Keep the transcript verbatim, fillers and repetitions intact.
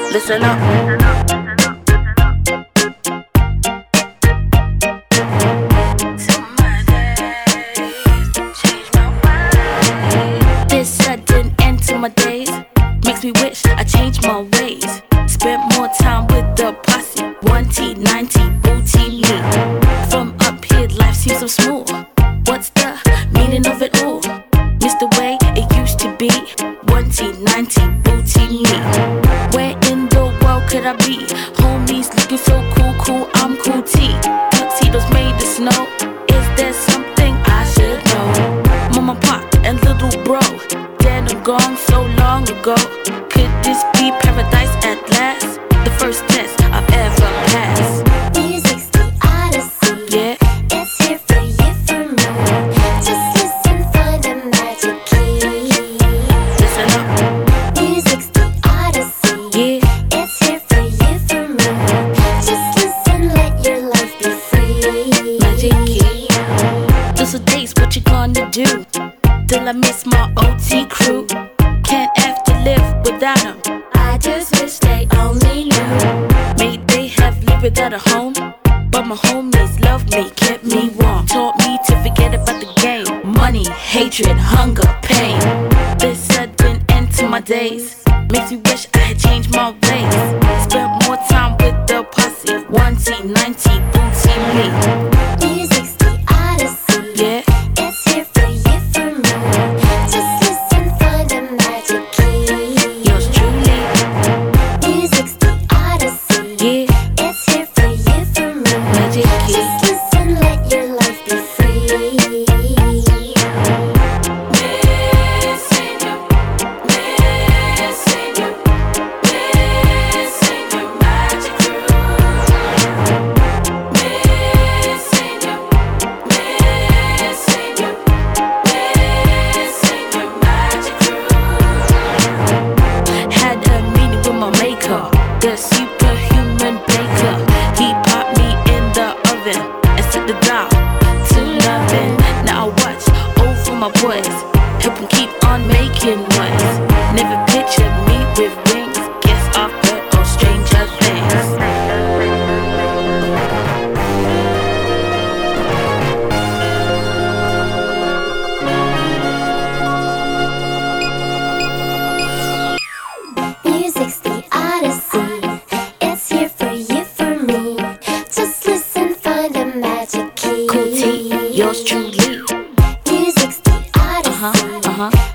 Listen up. Listen up. This sudden end to my days makes me wish I changed my ways. Spent more time with the posse, one T, ninety, booty me. From up here, life seems so smooth. What's the meaning of it all? Miss the way it used to be, one T, ninety, booty me. Where in the world could I be? Homies looking so cool, cool, I'm cool T. Tuxedos made of snow. Is there something I should know? Mama, pop, and little bro, dead and gone so long ago. Could this be paradise at last? The first test I've ever passed. Music's the odyssey. Yeah. It's here for you, for me. Just listen for the magic key. Listen up. Music's the odyssey. Yeah. It's here for you, for me. Just listen, let your life be free. Magic key. Those are days, what you gonna do? Till I miss my O T crew. Can't have to live without them. I just wish they only knew. May they have lived without a home, but my homies loved me, kept me warm. Taught me to forget about the game. Money, hatred, hunger, pain. This sudden end to my days makes me wish I had changed my ways. Spent more time with the posse, one T, ninety, booty me. Music's the odyssey. Yeah. It's here for you, for me. Just listen for the magic key. Yours truly. Music's the odyssey. Yeah. It's here for you, for me. Magic key. Just listen, let your life be free. Missing you, missing you, missing your magic crew. Missing you, missing you, missing your magic crew. Had a meeting with my maker, the superhuman baker. He popped me in the oven and set the dial to loving. Now I watch over my boys, help them keep on making noise. Never pictured me with wings, guess I've heard all stranger things. Music's the odyssey. It's here for you, for me. Just listen for the magic key. Cool T, yours truly. Music's the odyssey. Uh huh, uh huh.